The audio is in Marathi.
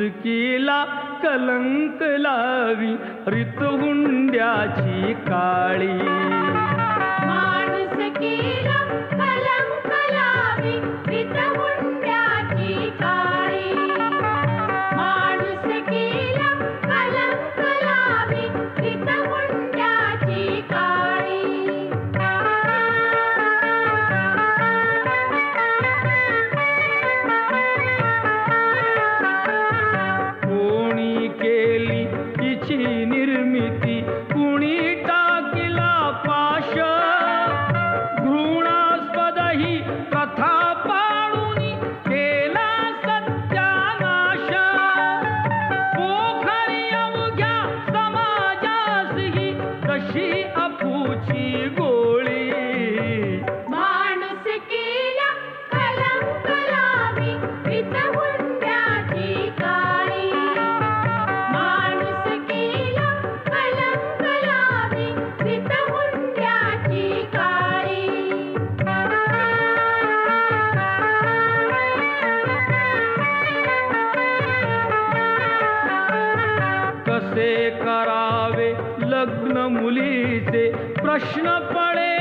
माणुसकीला कलंक लावी रितहुंड्याची काळी. माणुसकीला कलंक लावी रितहुंड्याची काळी. माणुसकीला कलंक लावी रितहुंड्याची काळी. कोणी केली तिची निर्मिती, कुणी टाकिला पाश. घृणास्पद ही कथा पाळून केला सत्यानाश. पोखरी अवघ्या समाजास ही कशी अफूची गोळी. माणुसकीला कलंक लावी रितहुंड्याची काळी. माणुसकीला कलंक लावी रितहुंड्याची काळी. कसे करावे लग्न मुलीचे प्रश्न पडे